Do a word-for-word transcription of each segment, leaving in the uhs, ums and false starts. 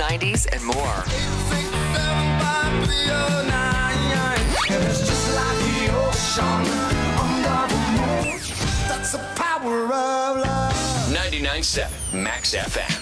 nineties, and more. It's just like the ocean under the moon. That's the power of love. ninety-nine point seven Max F M.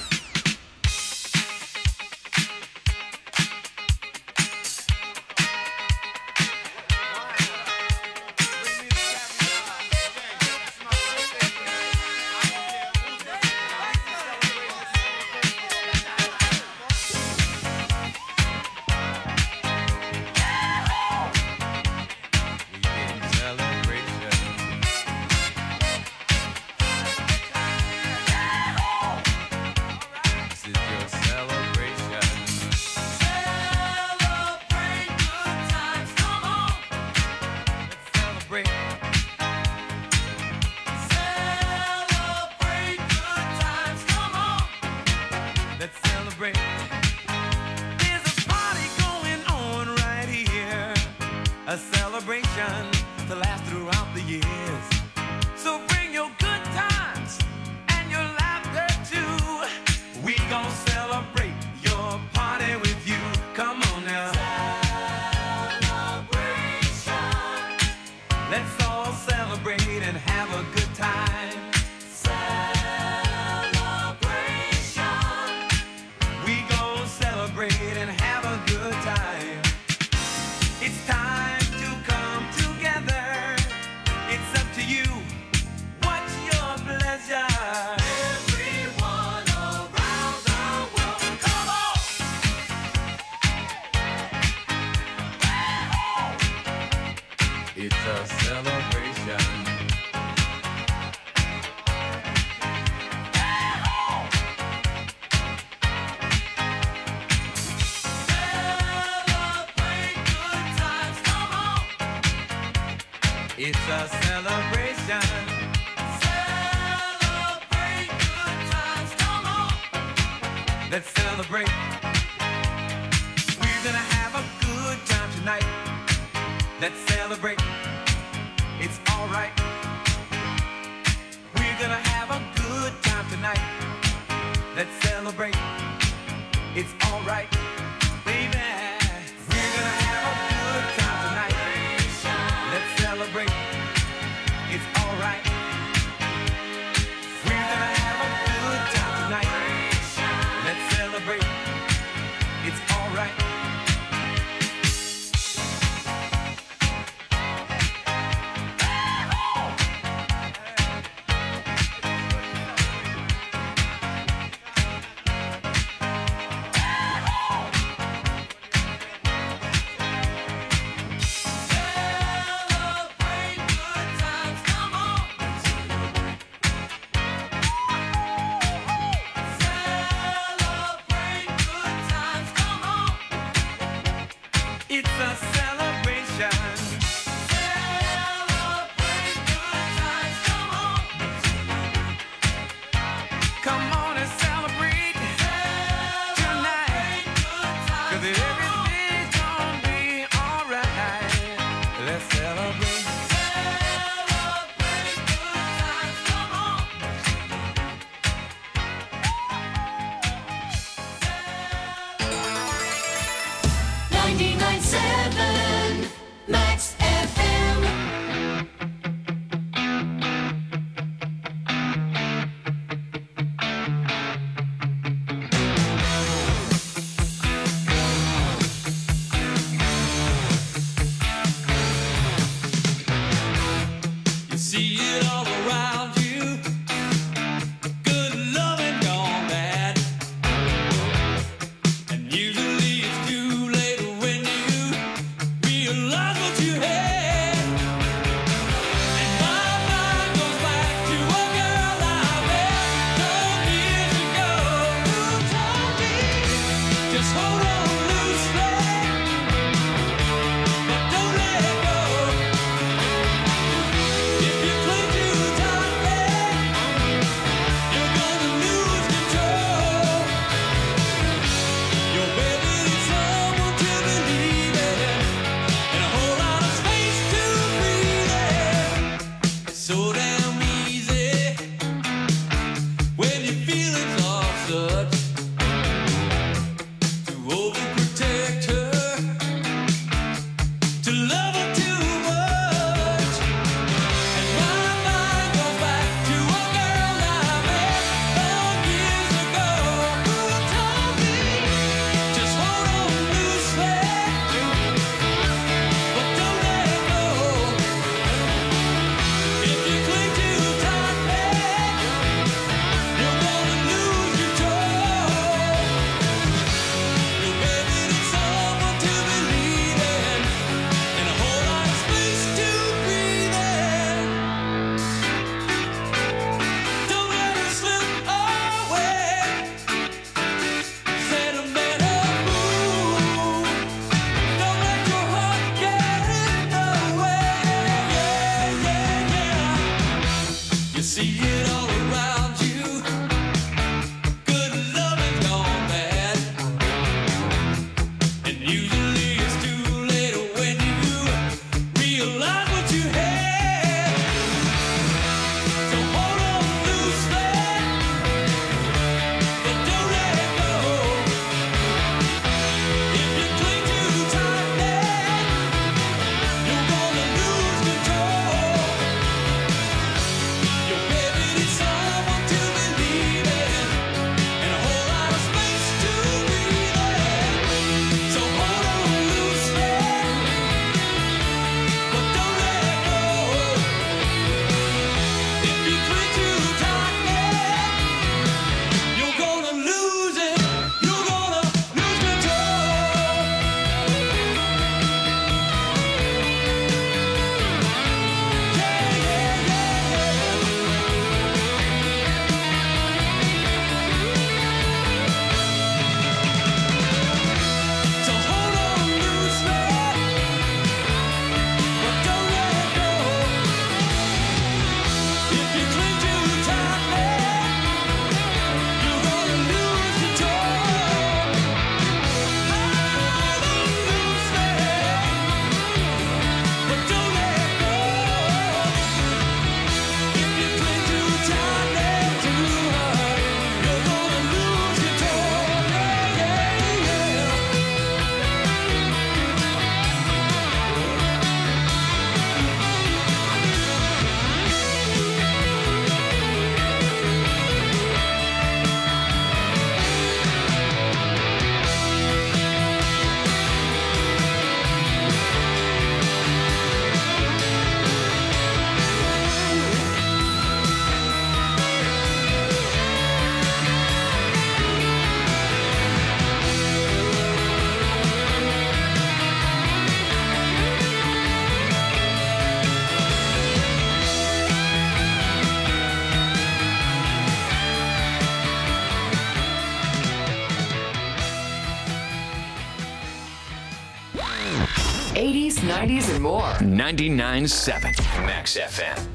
eighties, nineties, and more. ninety-nine point seven Max F M.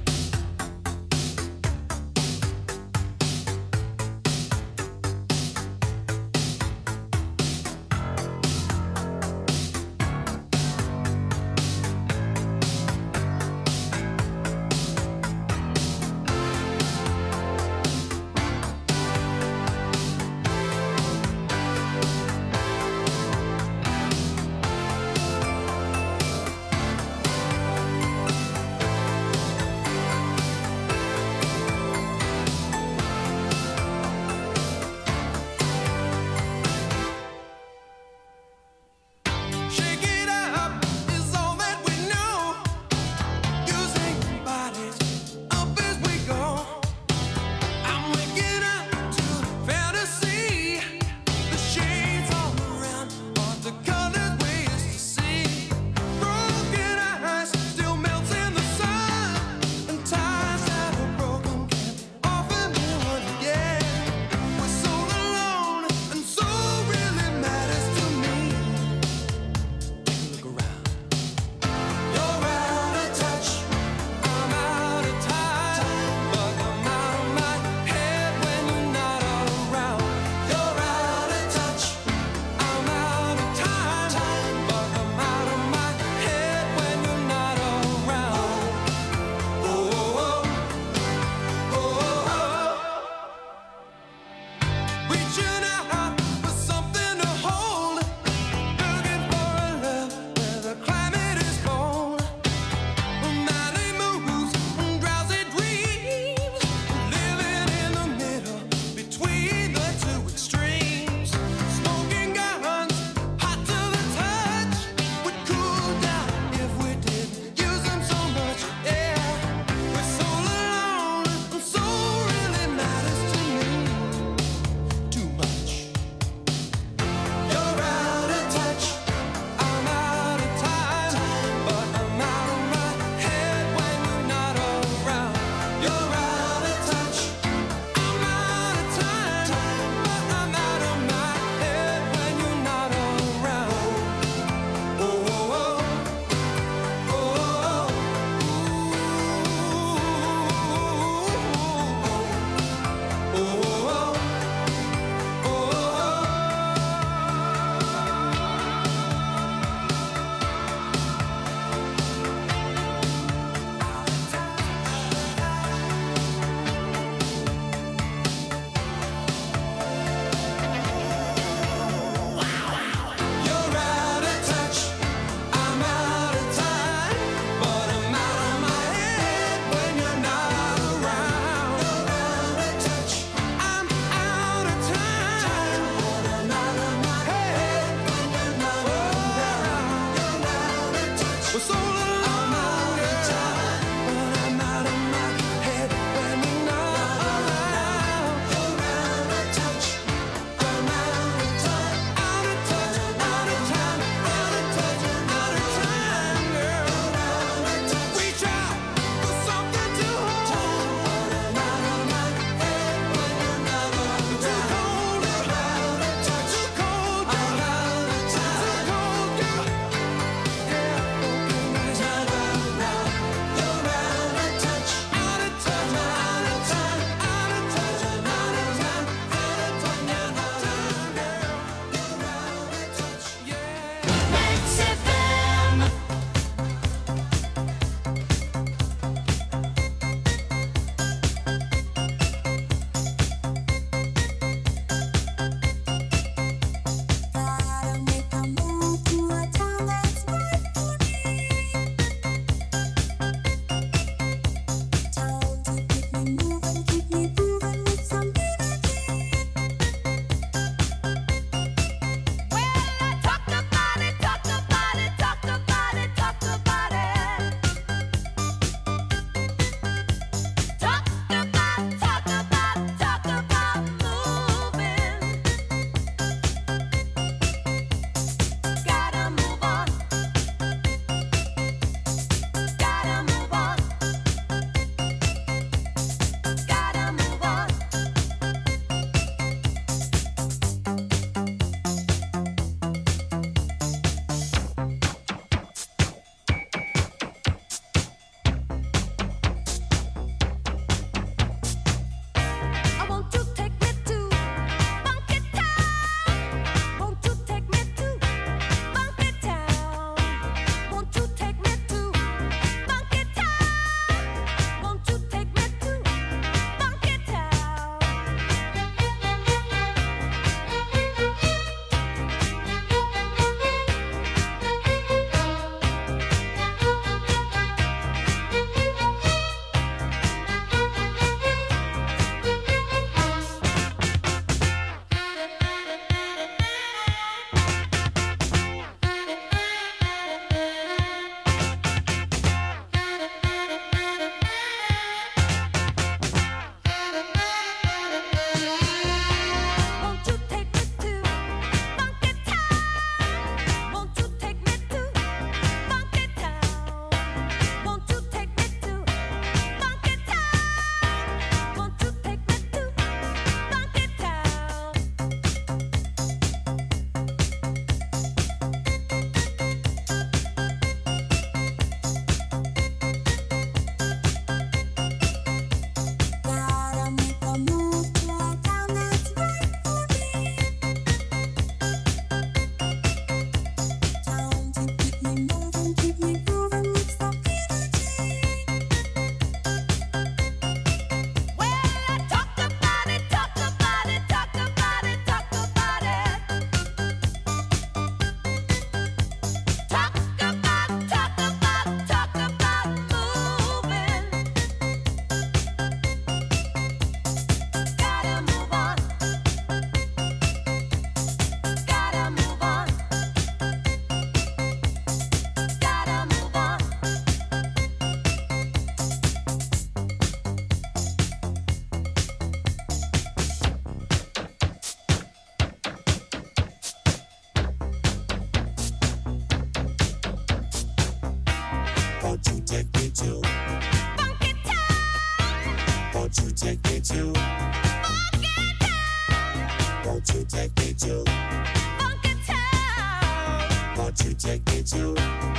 Won't you take me to Funky Town? Won't you take me to Funky Town? Won't you take me to Funky Town? Won't you take me to Funky Town?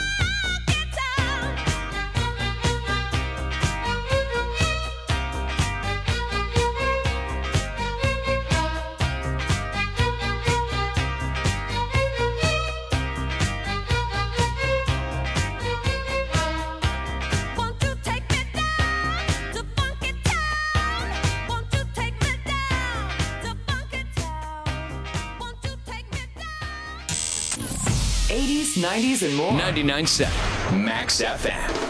eighties, nineties, and more. ninety-nine point seven Max F M.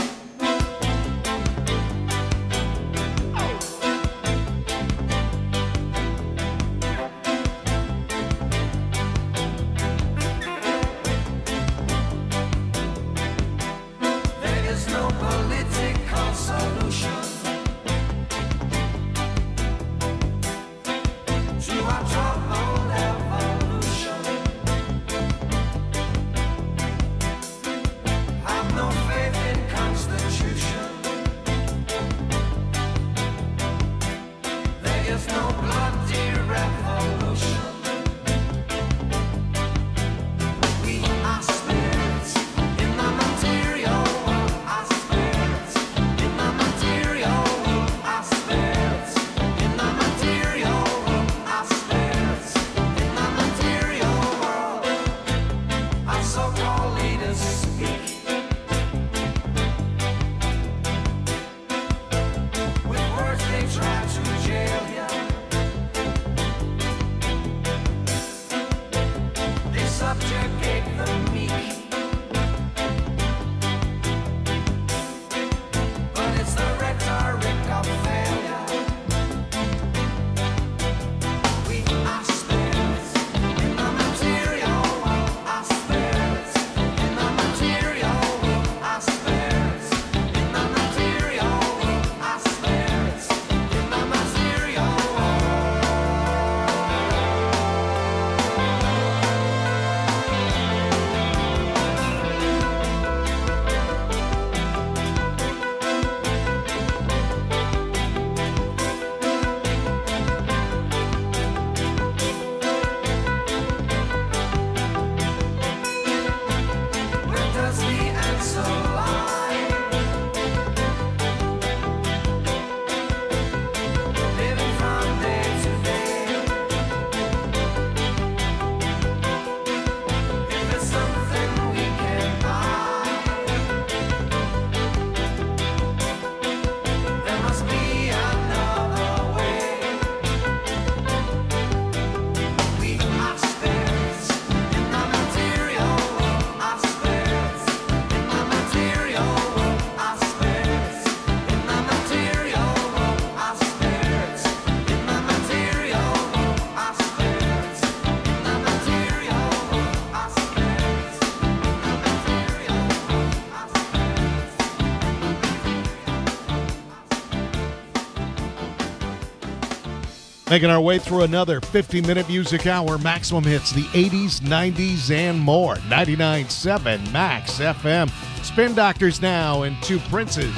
Making our way through another fifty-minute music hour, Maximum Hits, the eighties, nineties, and more. ninety-nine point seven Max F M. Spin Doctors now and Two Princes.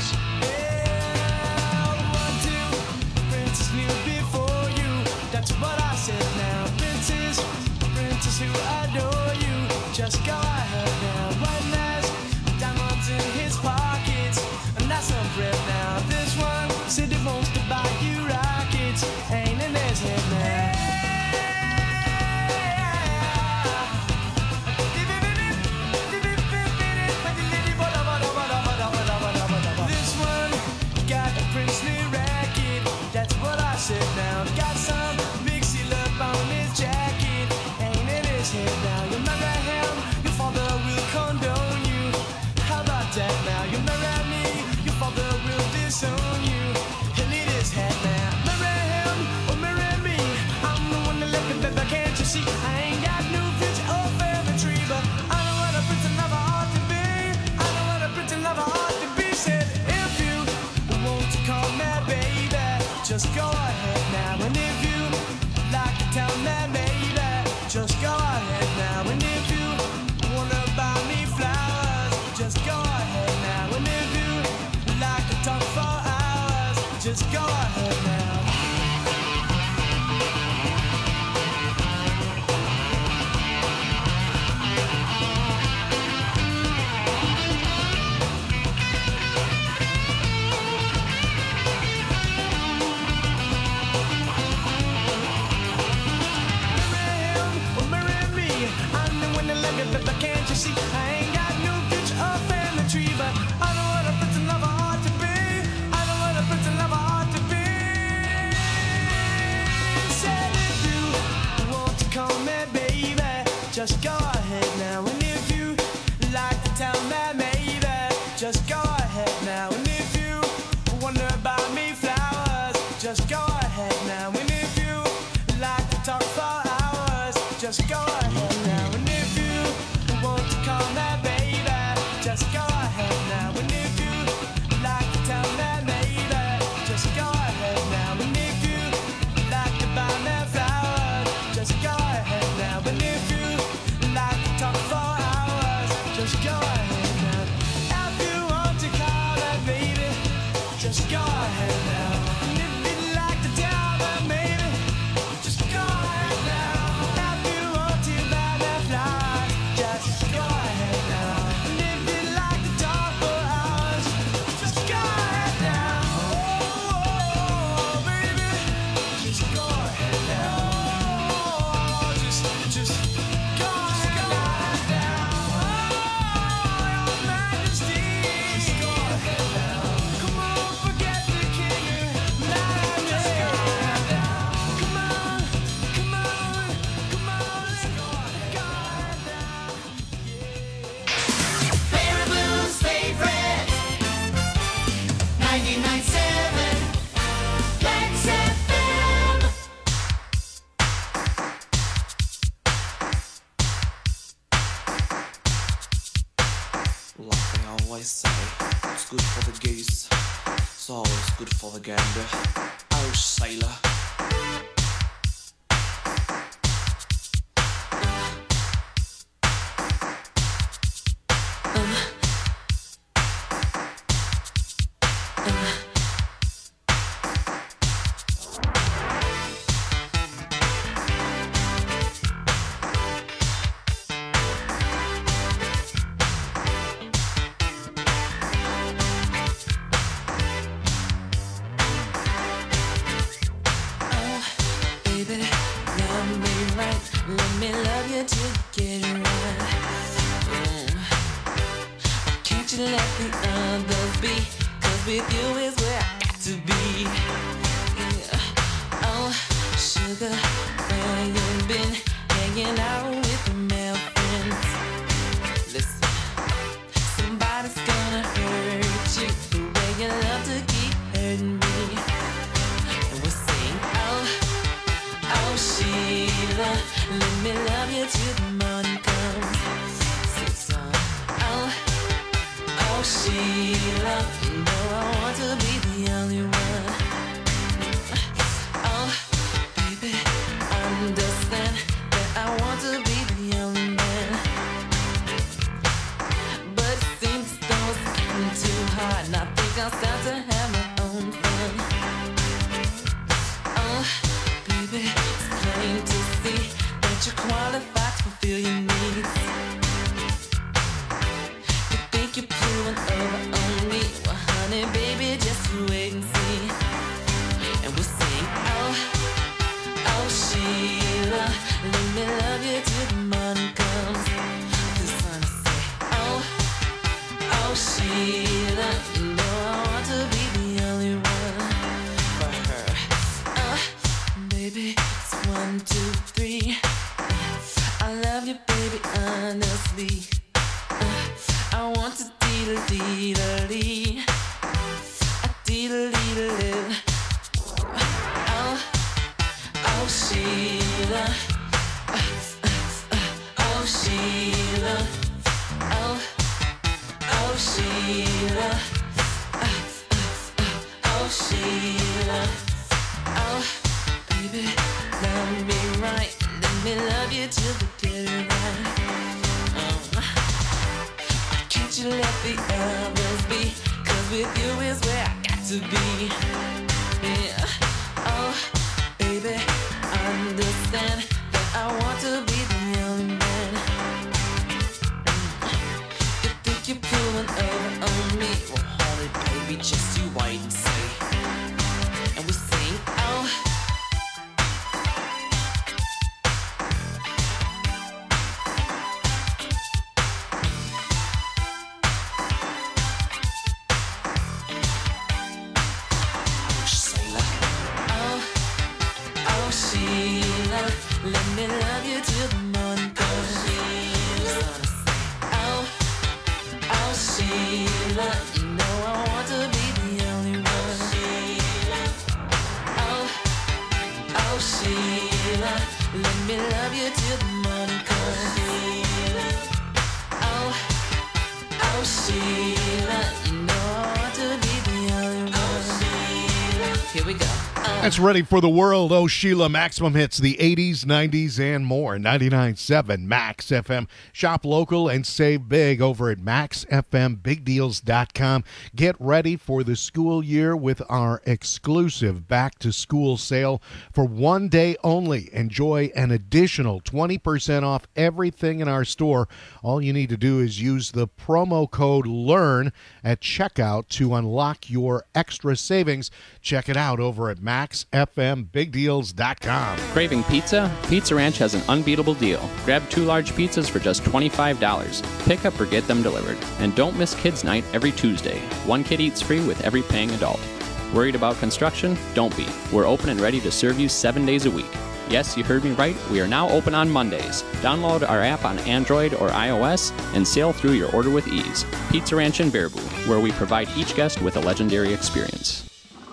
Now, you remember him, you fall the just go ahead now. Can't you see I ain't got no picture of family tree, but I know what a pretty lover ought to be. I know what a pretty lover ought to be. Said if you want to call me baby, just go ahead now. And if you like to tell me maybe, just go ahead now. And if you wonder about me flowers, just go ahead now. And if you like to talk for hours, just go ahead now. And if you want to call me baby, just go ahead now. And if you like to tell me maybe, just go ahead now. And if you like to buy me flowers, just go ahead now. And if you like to talk for hours, just go ahead now. If you want to call me baby, just go ahead now. And if you like to tell me maybe, just go ahead now. If you want to buy me flowers, just go ahead now. And if you like to talk for hours, just go ahead now. Oh, baby, just go ahead now. Oh, just, just go ahead now. Oh, your Majesty, just go ahead now. Come on, forget the king. Now just go ahead now. Come on, come on, come on, let's go ahead now. Barry Blues favorite ninety-nine point seven Max F M. Like they always say, it's good for the geese, it's always good for the gander. Oh, sailor. Baby, love me right. Let me love you till you get it right. Mm. Can't you let the others be? 'Cause with you is where I got to be. Yeah. Oh, sugar, where you been? Hanging out with the male friends. Listen, somebody's gonna hurt you the way you love to keep hurting me. And we'll sing, oh, oh Sheila, let me love you till the morning comes. Sing song, oh, oh Sheila, you know I want to be the only one. Oh, baby, understand that I want to be the only man. But it seems as though it's getting too hard, and I think I'll start to have my own fun. Oh, baby, it's plain to see that you're qualified to fulfill your needs. You think you're pulling over on me? Well, honey, baby, just wait and see. And we'll sing, oh, oh Sheila, let me love you till the morning comes. This one I say, oh, oh Sheila, you know I want to be the only one for her. Uh, baby, it's one, two, three. I love you, baby, honestly. Uh, I want to dee-da-dee-da-dee. A dee-da-dee-da-dee. Oh, oh Sheila. Oh Sheila. Oh, oh Sheila. Oh Sheila. Oh, baby, love me right. Let me love you till the get it right. Um, can't you let the others be? 'Cause with you is where I got to be. That's Ready for the World. Oh, Sheila. Maximum hits the eighties, nineties, and more. ninety-nine point seven Max F M. Shop local and save big over at max f m big deals dot com. Get ready for the school year with our exclusive back-to-school sale for one day only. Enjoy an additional twenty percent off everything in our store. All you need to do is use the promo code LEARN at checkout to unlock your extra savings. Check it out over at max f m big deals dot com. Craving pizza? Pizza Ranch has an unbeatable deal. Grab two large pizzas for just twenty-five dollars. Pick up or get them delivered. And don't miss Kids Night every Tuesday. One kid eats free with every paying adult. Worried about construction? Don't be. We're open and ready to serve you seven days a week. Yes, you heard me right. We are now open on Mondays. Download our app on Android or iOS and sail through your order with ease. Pizza Ranch in Baraboo, where we provide each guest with a legendary experience.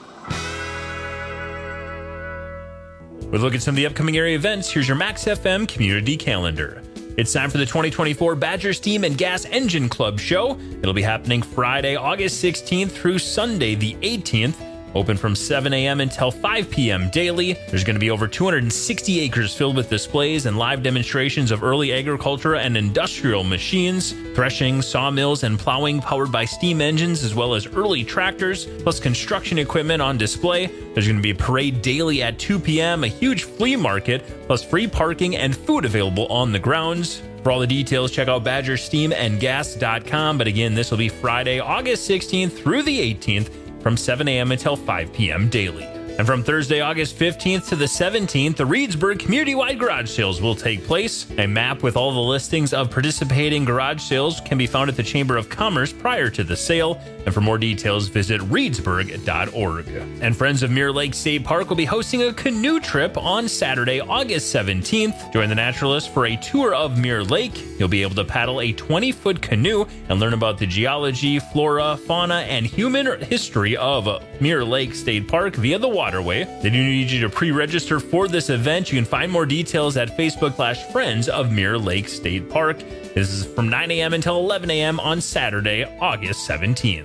With a look at some of the upcoming area events, here's your Max F M community calendar. It's time for the twenty twenty-four Badger Steam and Gas Engine Club show. It'll be happening Friday, August sixteenth through Sunday, the eighteenth. Open from seven a.m. until five p.m. daily. There's going to be over two hundred sixty acres filled with displays and live demonstrations of early agriculture and industrial machines, threshing, sawmills, and plowing powered by steam engines, as well as early tractors, plus construction equipment on display. There's going to be a parade daily at two p.m., a huge flea market, plus free parking and food available on the grounds. For all the details, check out badger steam and gas dot com. But again, this will be Friday, August sixteenth through the eighteenth, from seven a.m. until five p.m. daily. And from Thursday, August fifteenth to the seventeenth, the Reedsburg Community-Wide Garage Sales will take place. A map with all the listings of participating garage sales can be found at the Chamber of Commerce prior to the sale. And for more details, visit reedsburg dot org. And Friends of Mirror Lake State Park will be hosting a canoe trip on Saturday, August seventeenth. Join the naturalist for a tour of Mirror Lake. You'll be able to paddle a twenty-foot canoe and learn about the geology, flora, fauna, and human history of Mirror Lake State Park via the waterway. They do need you to pre-register for this event. You can find more details at Facebook slash Friends of Mirror Lake State Park. This is from nine a.m. until eleven a.m. on Saturday, August seventeenth.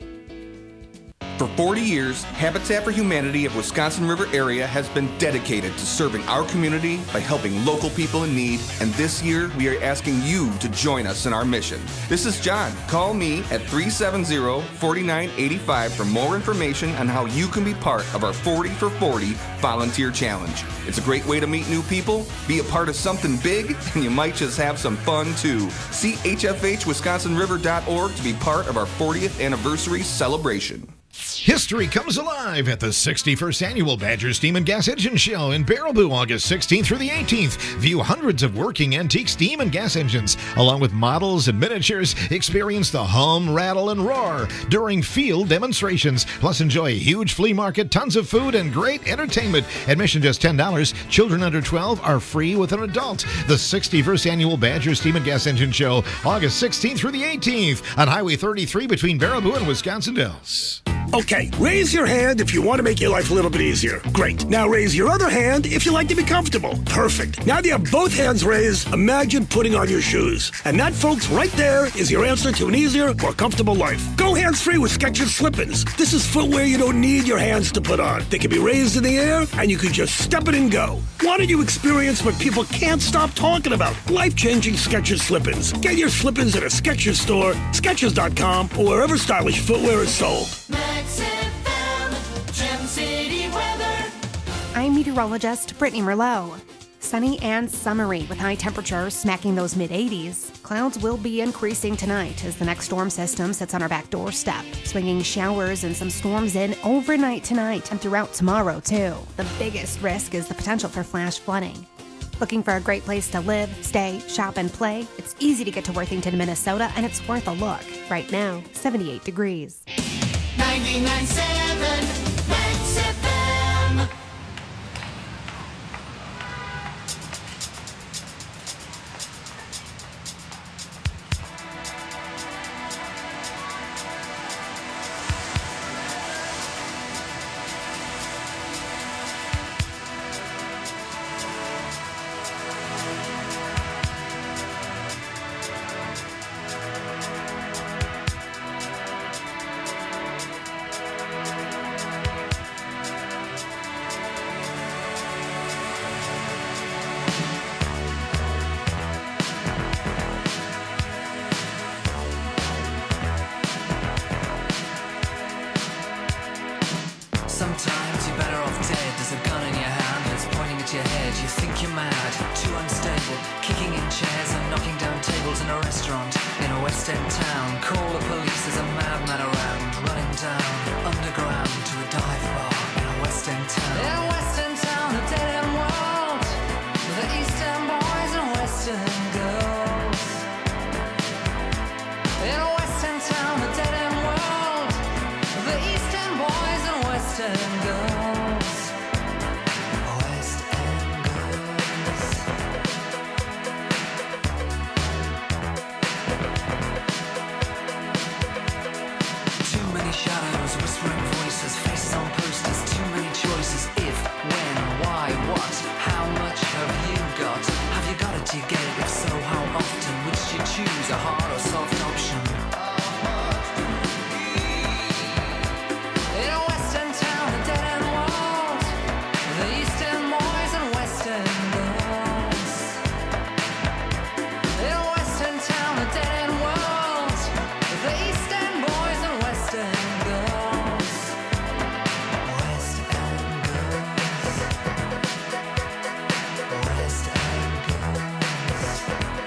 For forty years, Habitat for Humanity of Wisconsin River area has been dedicated to serving our community by helping local people in need, and this year we are asking you to join us in our mission. This is John. Call me at three seven zero, four nine eight five for more information on how you can be part of our forty for forty volunteer challenge. It's a great way to meet new people, be a part of something big, and you might just have some fun too. See h f h wisconsin river dot org to be part of our fortieth anniversary celebration. History comes alive at the sixty-first Annual Badger Steam and Gas Engine Show in Baraboo, August sixteenth through the eighteenth. View hundreds of working antique steam and gas engines, along with models and miniatures. Experience the hum, rattle, and roar during field demonstrations. Plus, enjoy a huge flea market, tons of food, and great entertainment. Admission just ten dollars. Children under twelve are free with an adult. The sixty-first Annual Badger Steam and Gas Engine Show, August sixteenth through the eighteenth on Highway thirty-three between Baraboo and Wisconsin Dells. Okay, raise your hand if you want to make your life a little bit easier. Great. Now raise your other hand if you like to be comfortable. Perfect. Now that you have both hands raised, imagine putting on your shoes. And that, folks, right there is your answer to an easier, more comfortable life. Go hands-free with Skechers Slip-ins. This is footwear you don't need your hands to put on. They can be raised in the air, and you can just step it and go. Why don't you experience what people can't stop talking about? Life-changing Skechers Slip-ins. Get your Slip-ins at a Skechers store, Skechers dot com, or wherever stylish footwear is sold. Max F M, Gem City weather. I'm meteorologist Brittany Merlot. Sunny and summery with high temperatures smacking those mid eighties. Clouds will be increasing tonight as the next storm system sits on our back doorstep, swinging showers and some storms in overnight tonight and throughout tomorrow, too. The biggest risk is the potential for flash flooding. Looking for a great place to live, stay, shop, and play? It's easy to get to Worthington, Minnesota, and it's worth a look. Right now, seventy-eight degrees. ninety-nine point seven Max F M. in a restaurant in a West End town. Call the police, there's a madman around, running down underground to a dive bar in a West End town. In a West End town, a dead end world, with the East End boys and West End girls. In a West End town, a dead end world, with the East End boys and West End girls. West End girls. Too many shadows, whispering voices, faces on posters, too many choices. If, when, why, what, how much have you got? Have you got it, do you get it? If so, how often? Which do you choose, a hard or soft option? In a West End town, a dead end world, the East End boys and West End girls. In a West End town, a dead end world, the East End boys and West End girls. West End girls. West End girls.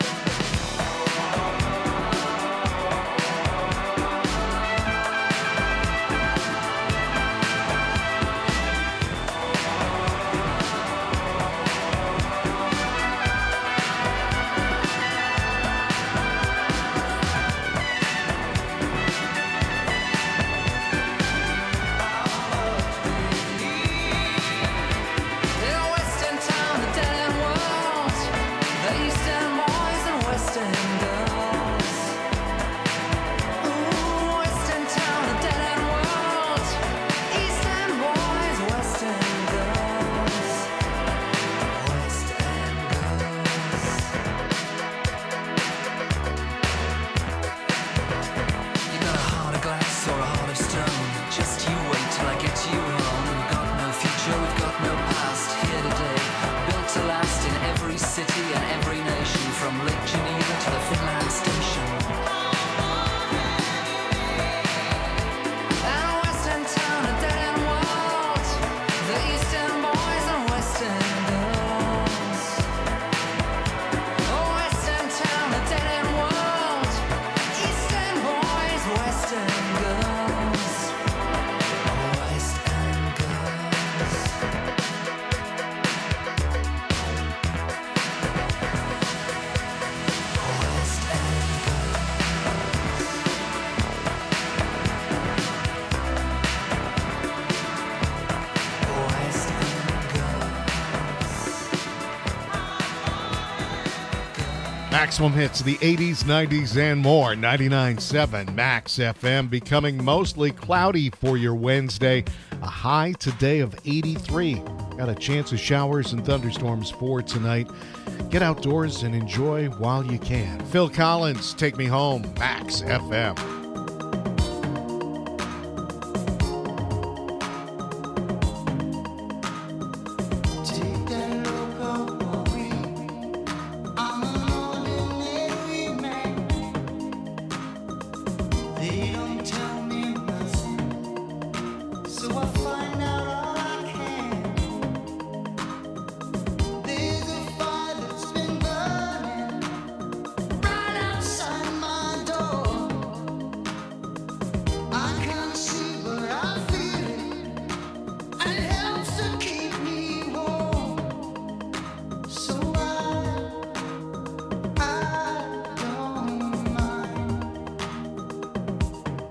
In a West End town, a dead end world, the East End boys and West End girls. Ooh, West End town, a dead end world, East End boys, West End girls. West End girls. You got a heart of glass or a heart of stone. Just you wait till I get you home. We've got no future, we've got no past. Here today, built to last in every city and every nation, from Lake Geneva to the Finland station. And a West End town, a dead end world, the East End boys and West End girls. Oh, West End town, a dead end world, East End boys, West End girls. West End girls. West End girls. West End girls. Maximum hits, the eighties, nineties, and more. ninety-nine point seven Max F M, becoming mostly cloudy for your Wednesday. A high today of eighty-three. Got a chance of showers and thunderstorms for tonight. Get outdoors and enjoy while you can. Phil Collins, Take Me Home, Max F M. They don't tell me nothing, so I find out all I can. There's a fire that's been burning right outside my door. I can't see, but I feel it, and it helps to keep me warm. So I, I don't mind.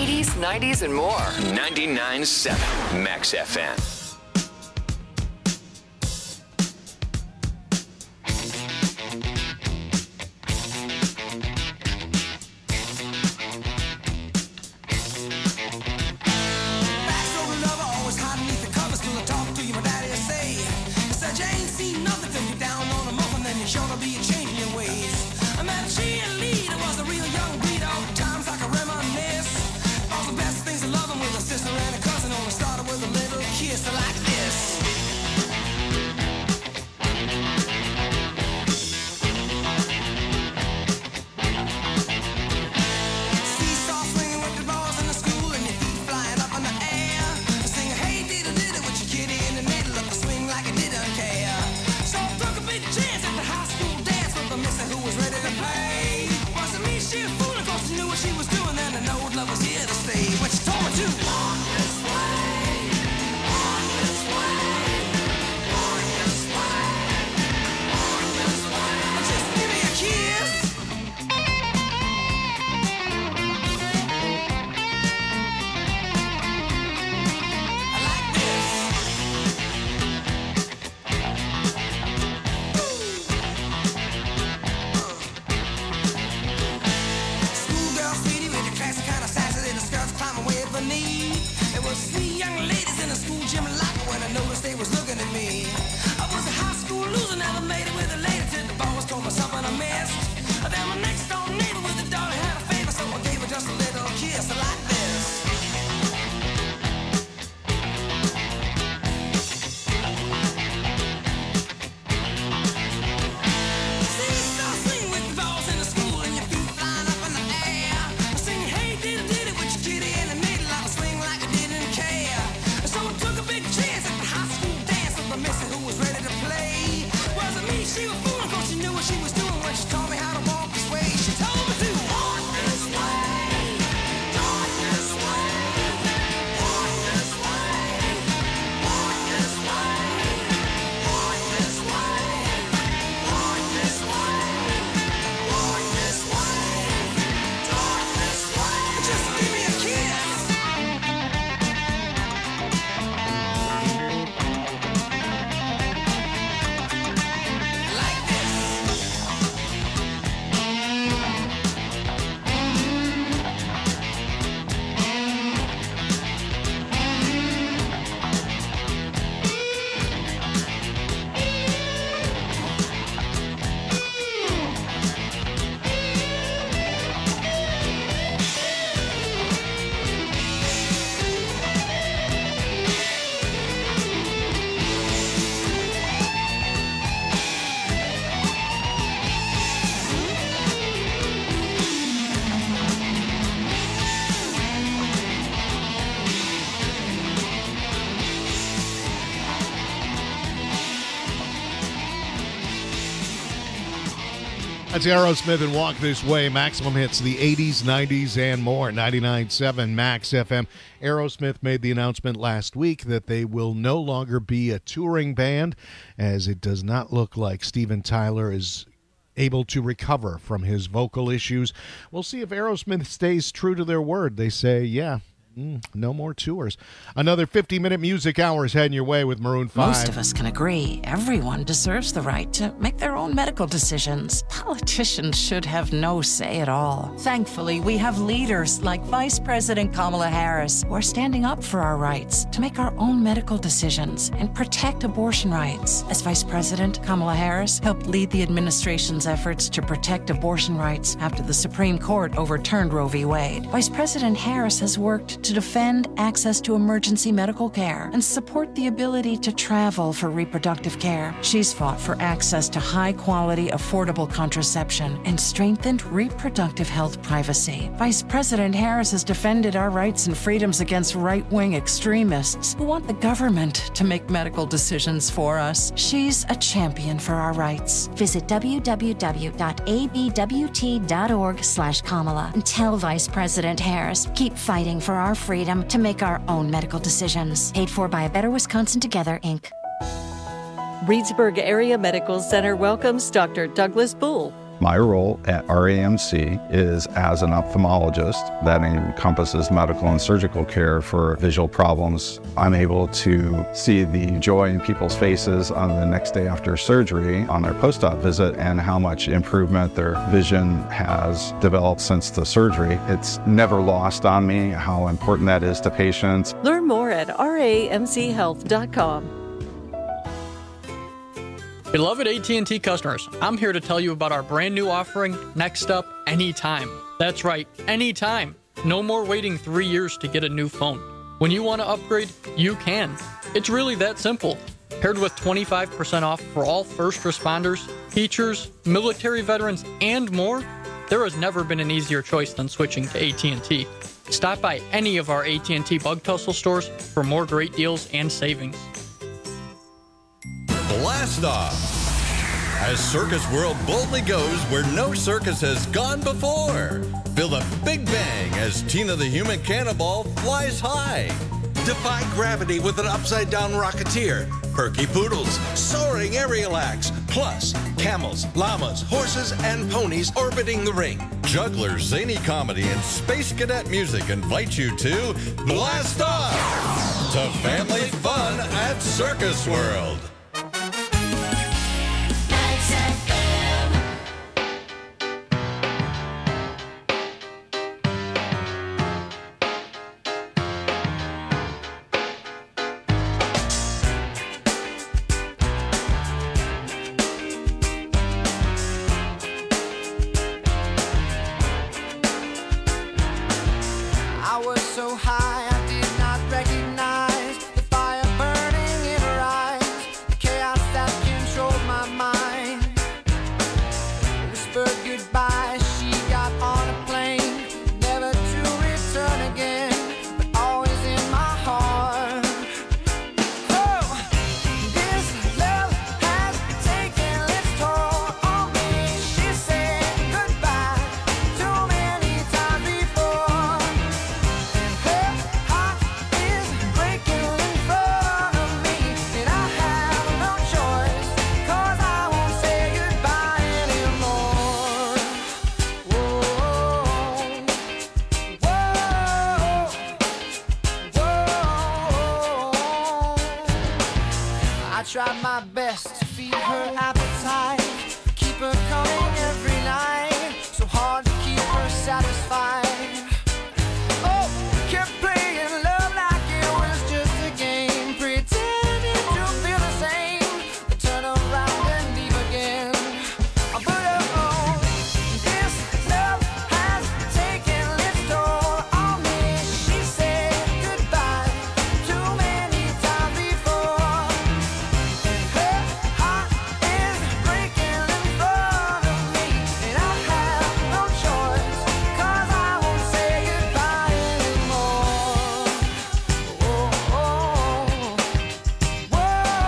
eighties, nineties, and more. ninety-nine point seven Max F M. That's Aerosmith and Walk This Way. Maximum hits the eighties, nineties, and more. ninety-nine point seven Max F M. Aerosmith made the announcement last week that they will no longer be a touring band, as it does not look like Steven Tyler is able to recover from his vocal issues. We'll see if Aerosmith stays true to their word. They say, yeah, mm, no more tours. Another fifty-minute music hour is heading your way with Maroon five. Most of us can agree everyone deserves the right to make their own medical decisions. Politicians should have no say at all. Thankfully, we have leaders like Vice President Kamala Harris who are standing up for our rights to make our own medical decisions and protect abortion rights. As Vice President, Kamala Harris helped lead the administration's efforts to protect abortion rights after the Supreme Court overturned Roe v. Wade. Vice President Harris has worked to defend access to emergency medical care and support the ability to travel for reproductive care. She's fought for access to high-quality, affordable contraception and strengthened reproductive health privacy. Vice President Harris has defended our rights and freedoms against right-wing extremists who want the government to make medical decisions for us. She's a champion for our rights. Visit w w w dot a b w t dot org slash Kamala and tell Vice President Harris, keep fighting for our freedom to make our own medical decisions. Paid for by A Better Wisconsin Together, Incorporated. Reedsburg Area Medical Center welcomes Doctor Douglas Bull, My role at R A M C is as an ophthalmologist that encompasses medical and surgical care for visual problems. I'm able to see the joy in people's faces on the next day after surgery on their post-op visit and how much improvement their vision has developed since the surgery. It's never lost on me how important that is to patients. Learn more at R A M C health dot com. Beloved A T and T customers, I'm here to tell you about our brand new offering, Next Up Anytime. That's right, anytime. No more waiting three years to get a new phone. When you want to upgrade, you can. It's really that simple. Paired with twenty-five percent off for all first responders, teachers, military veterans, and more, there has never been an easier choice than switching to A T and T. Stop by any of our A T and T Bug Tussle stores for more great deals and savings. Blast Off! As Circus World boldly goes where no circus has gone before. Feel the big bang as Tina the Human Cannonball flies high. Defy gravity with an upside-down rocketeer. Perky poodles, soaring aerial acts, plus camels, llamas, horses, and ponies orbiting the ring. Jugglers, zany comedy, and space cadet music invite you to Blast Off! To family fun at Circus World. I was so high I did not recognize the fire burning in her eyes, the chaos that controlled my mind. Whispered goodbye, she got on a plane, never to return again, but always in my heart. Oh, this love has taken its toll on me. She said goodbye too many times before. I tried my best to feed her appetite, keep her coming every night, so hard to keep her satisfied. Oh, kept playing love like it was just a game, pretending to feel the same, but turn around and leave again. But oh, this love has taken its toll on me. She said goodbye too many times before. Her heart is breaking in front of me, and I have no choice, 'cause I won't say goodbye anymore. Oh, oh, whoa,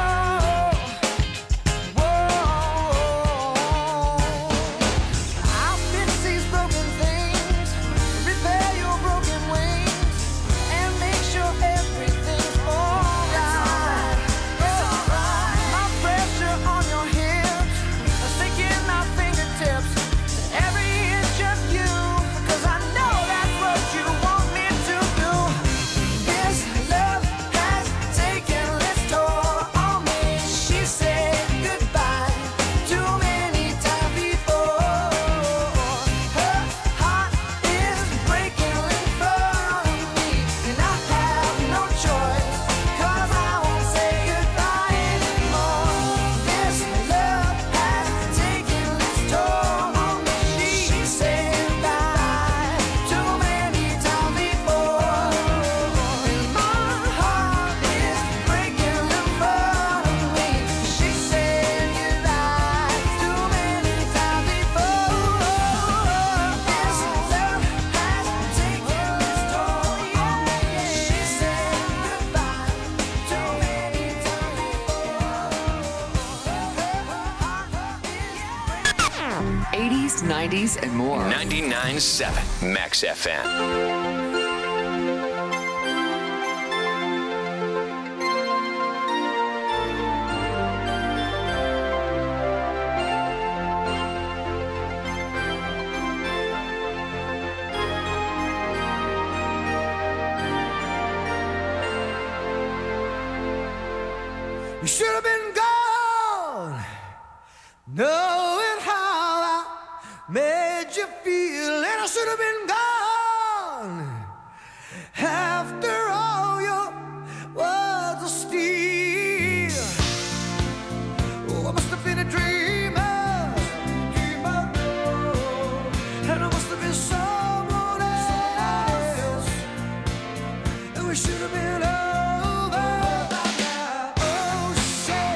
whoa. I'll fix these broken things, repair your broken wings, and make sure everything's alright. It's alright. My pressure on your hips, sticking my fingertips to every inch of you, 'cause I know that's what you want me to do. This love has taken its toll on me. She said goodbye too many times before. Her heart is breaking in front of me, and I have no choice, 'cause I won't say goodbye anymore. This love has taken its toll on me. She said goodbye too many times before, and my heart is breaking in front of me. She said goodbye too many times before. This love has taken its toll on me. She said goodbye too many times eighties, nineties, and more. ninety-nine point seven Max F M. You should have been gone, knowing how I made you feel, and I should have been gone after all your words of steel. Oh, I must have been a dreamer, dreamer, and I must have been someone else, and we should have been over by now. Oh, say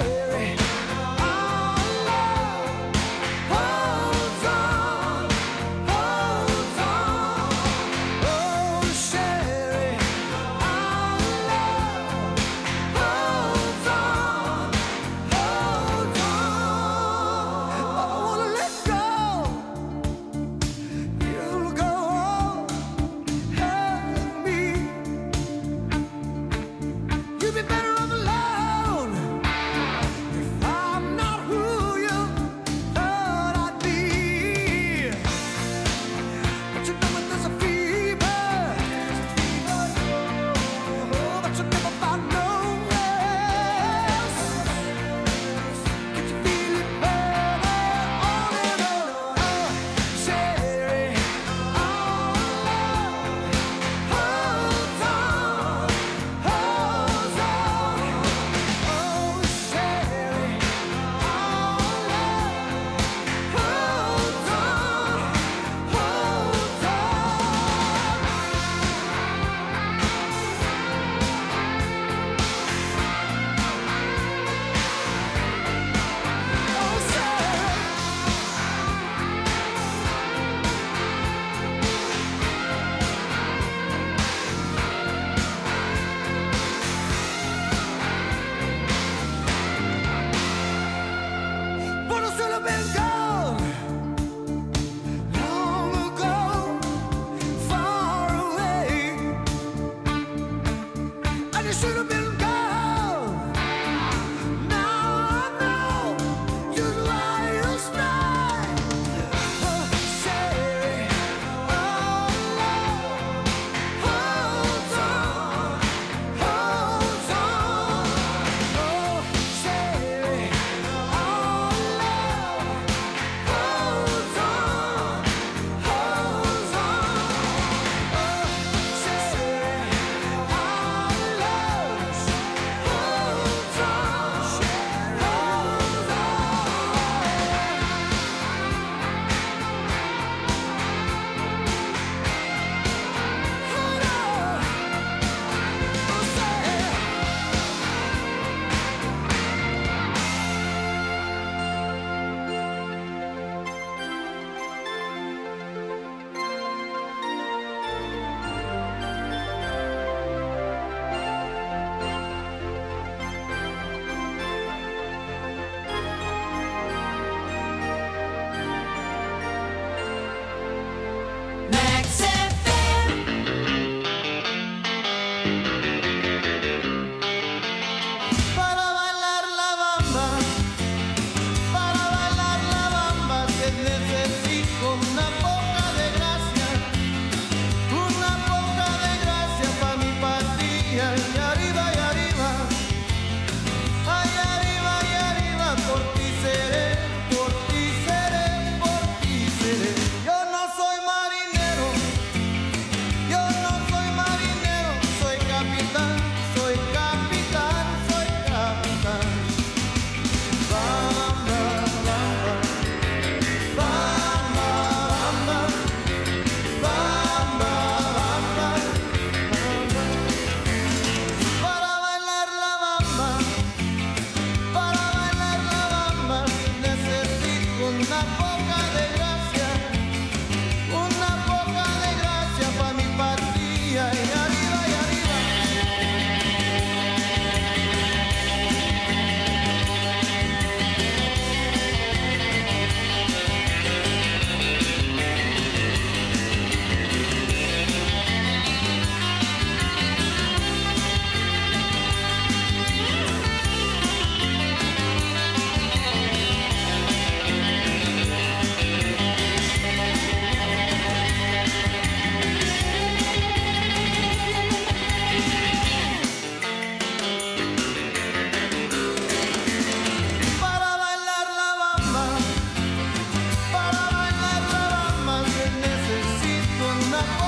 not